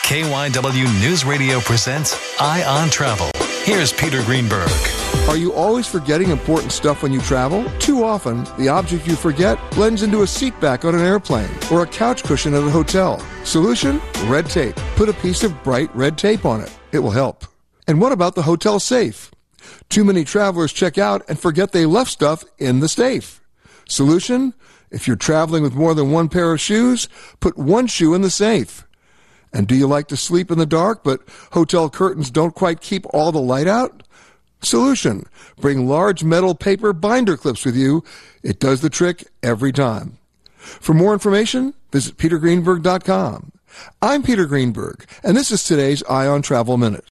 KYW News Radio presents Eye on Travel. Here's Peter Greenberg. Are you always forgetting important stuff when you travel? Too often, the object you forget blends into a seat back on an airplane or a couch cushion at a hotel. Solution? Red tape. Put a piece of bright red tape on it. It will help. And what about the hotel safe? Too many travelers check out and forget they left stuff in the safe. Solution? If you're traveling with more than one pair of shoes, put one shoe in the safe. And do you like to sleep in the dark, but hotel curtains don't quite keep all the light out? Solution: bring large metal paper binder clips with you. It does the trick every time. For more information, visit petergreenberg.com. I'm Peter Greenberg, and this is today's Eye on Travel Minute.